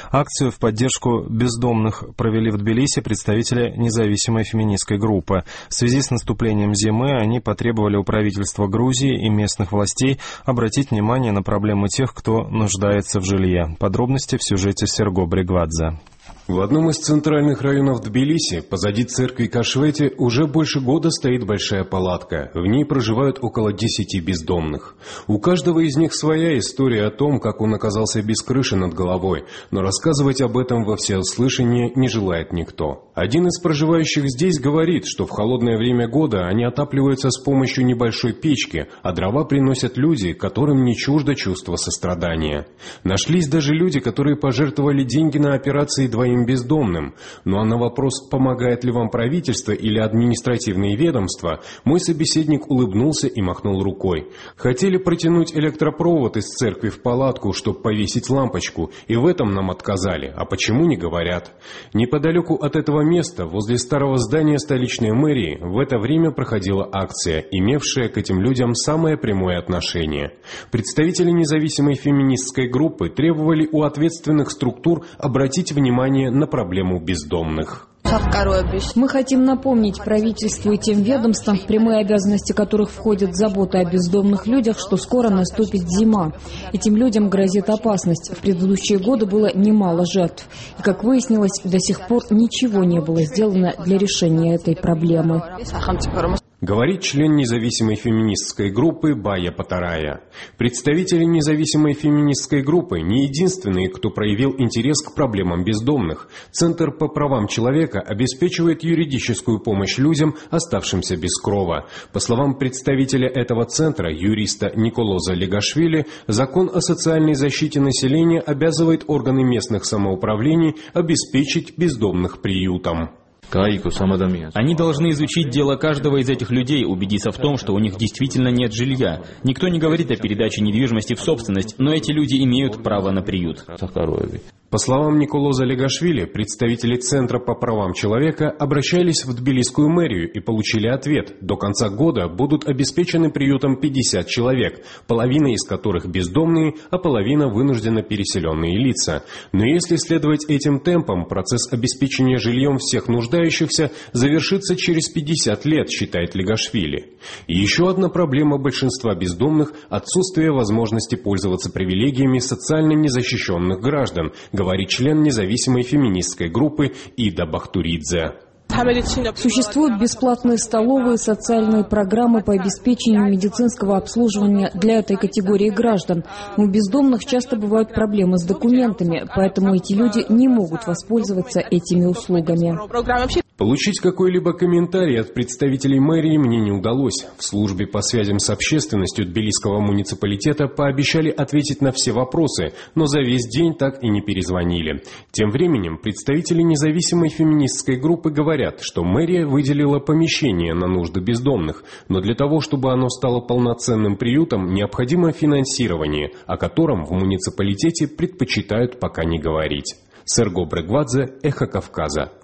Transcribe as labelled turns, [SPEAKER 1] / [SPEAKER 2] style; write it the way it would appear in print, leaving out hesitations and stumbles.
[SPEAKER 1] Акцию в поддержку бездомных провели в Тбилиси представители независимой феминистской группы. В связи с наступлением зимы они потребовали у правительства Грузии и местных властей обратить внимание на проблемы тех, кто нуждается в жилье. Подробности в сюжете Серго Брегвадзе.
[SPEAKER 2] В одном из центральных районов Тбилиси, позади церкви Кашвети, уже больше года стоит большая палатка. В ней проживают около 10 бездомных. У каждого из них своя история о том, как он оказался без крыши над головой, но рассказывать об этом во всеуслышание не желает никто. Один из проживающих здесь говорит, что в холодное время года они отапливаются с помощью небольшой печки, а дрова приносят люди, которым не чуждо чувство сострадания. Нашлись даже люди, которые пожертвовали деньги на операции двоим бездомным. Ну а на вопрос, помогает ли вам правительство или административные ведомства, мой собеседник улыбнулся и махнул рукой. Хотели протянуть электропровод из церкви в палатку, чтобы повесить лампочку, и в этом нам отказали. А почему, не говорят. Неподалеку от этого места, возле старого здания столичной мэрии, в это время проходила акция, имевшая к этим людям самое прямое отношение. Представители независимой феминистской группы требовали у ответственных структур обратить внимание на проблему бездомных.
[SPEAKER 3] Мы хотим напомнить правительству и тем ведомствам, в прямые обязанности которых входит забота о бездомных людях, что скоро наступит зима. Этим людям грозит опасность. В предыдущие годы было немало жертв. И, как выяснилось, до сих пор ничего не было сделано для решения этой проблемы.
[SPEAKER 2] Говорит член независимой феминистской группы Бая Патарая. Представители независимой феминистской группы не единственные, кто проявил интерес к проблемам бездомных. Центр по правам человека обеспечивает юридическую помощь людям, оставшимся без крова. По словам представителя этого центра, юриста Николоза Легашвили, закон о социальной защите населения обязывает органы местных самоуправлений обеспечить бездомных приютом.
[SPEAKER 4] Они должны изучить дело каждого из этих людей, убедиться в том, что у них действительно нет жилья. Никто не говорит о передаче недвижимости в собственность, но эти люди имеют право на приют.
[SPEAKER 2] По словам Николоза Легашвили, представители Центра по правам человека обращались в Тбилисскую мэрию и получили ответ. До конца года будут обеспечены приютом 50 человек, половина из которых бездомные, а половина вынужденно переселенные лица. Но если следовать этим темпам, процесс обеспечения жильем всех нуждающихся завершится через 50 лет, считает Легашвили. И еще одна проблема большинства бездомных – отсутствие возможности пользоваться привилегиями социально незащищенных граждан, говорит член независимой феминистской группы Ида Бахтуридзе.
[SPEAKER 3] Существуют бесплатные столовые, социальные программы по обеспечению медицинского обслуживания для этой категории граждан. Но у бездомных часто бывают проблемы с документами, поэтому эти люди не могут воспользоваться этими услугами.
[SPEAKER 2] Получить какой-либо комментарий от представителей мэрии мне не удалось. В службе по связям с общественностью Тбилисского муниципалитета пообещали ответить на все вопросы, но за весь день так и не перезвонили. Тем временем представители независимой феминистской группы говорят, что мэрия выделила помещение на нужды бездомных, но для того, чтобы оно стало полноценным приютом, необходимо финансирование, о котором в муниципалитете предпочитают пока не говорить. Серго Брегвадзе, Эхо Кавказа.